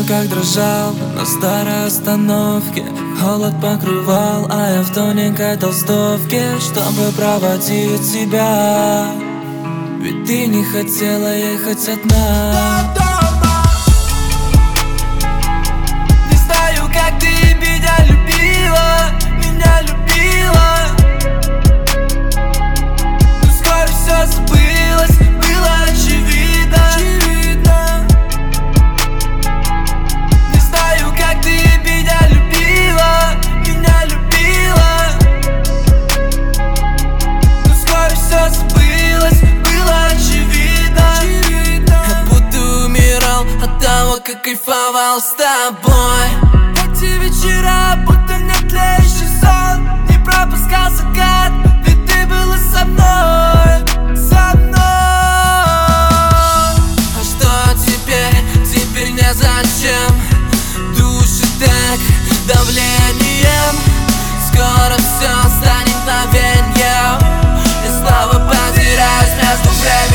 как дрожал на старой остановке. Холод покрывал, а я в тоненькой толстовке, чтобы проводить тебя. Ведь ты не хотела ехать одна. Не знаю, как ты меня любила, но скоро все забылось, было очевидно. Не знаю, как ты меня любила, но скоро все забылось, было очевидно. Как будто умирал от того, как кайфовал с тобой. Эти вечера, будто мне тлеющий сон, не пропускал закат, ведь ты была со мной, со мной. А что теперь? Теперь незачем душит так давлением. Скоро все станет мгновеньем, и снова потеряюсь между временем.